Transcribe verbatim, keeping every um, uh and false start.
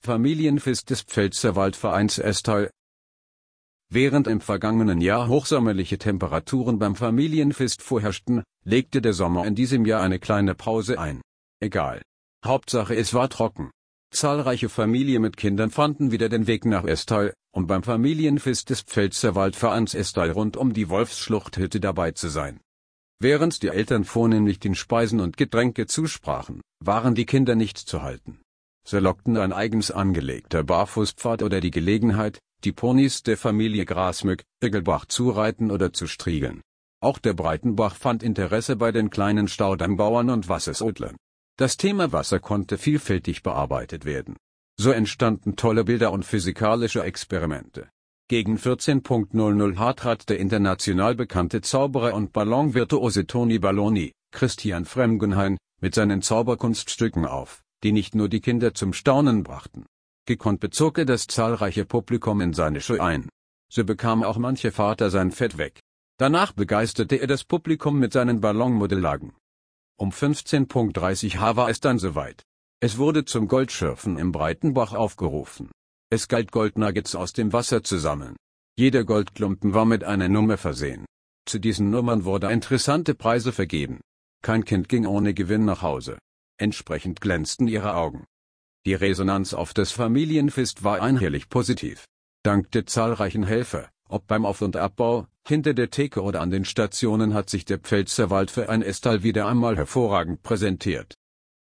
Familienfest des Pfälzer Waldvereins Estal. Während im vergangenen Jahr hochsommerliche Temperaturen beim Familienfest vorherrschten, legte der Sommer in diesem Jahr eine kleine Pause ein. Egal. Hauptsache es war trocken. Zahlreiche Familien mit Kindern fanden wieder den Weg nach Estal, um beim Familienfest des Pfälzer Waldvereins Estal rund um die Wolfsschluchthütte dabei zu sein. Während die Eltern vornehmlich den Speisen und Getränke zusprachen, waren die Kinder nicht zu halten. So lockten ein eigens angelegter Barfußpfad oder die Gelegenheit, die Ponys der Familie Grasmück, Irgelbach zu reiten oder zu striegeln. Auch der Breitenbach fand Interesse bei den kleinen Staudammbauern und Wassersodlern. Das Thema Wasser konnte vielfältig bearbeitet werden. So entstanden tolle Bilder und physikalische Experimente. Gegen vierzehn Uhr trat der international bekannte Zauberer und Ballonvirtuose Toni Balloni, Christian Fremgenhain, mit seinen Zauberkunststücken auf, die nicht nur die Kinder zum Staunen brachten. Gekonnt bezog er das zahlreiche Publikum in seine Show ein. So bekam auch mancher Vater sein Fett weg. Danach begeisterte er das Publikum mit seinen Ballonmodellagen. Um fünfzehn Uhr dreißig war es dann soweit. Es wurde zum Goldschürfen im Breitenbach aufgerufen. Es galt Goldnuggets aus dem Wasser zu sammeln. Jeder Goldklumpen war mit einer Nummer versehen. Zu diesen Nummern wurde interessante Preise vergeben. Kein Kind ging ohne Gewinn nach Hause. Entsprechend glänzten ihre Augen. Die Resonanz auf das Familienfest war einhellig positiv. Dank der zahlreichen Helfer, ob beim Auf- und Abbau, hinter der Theke oder an den Stationen, hat sich der Pfälzer Waldverein Estal wieder einmal hervorragend präsentiert.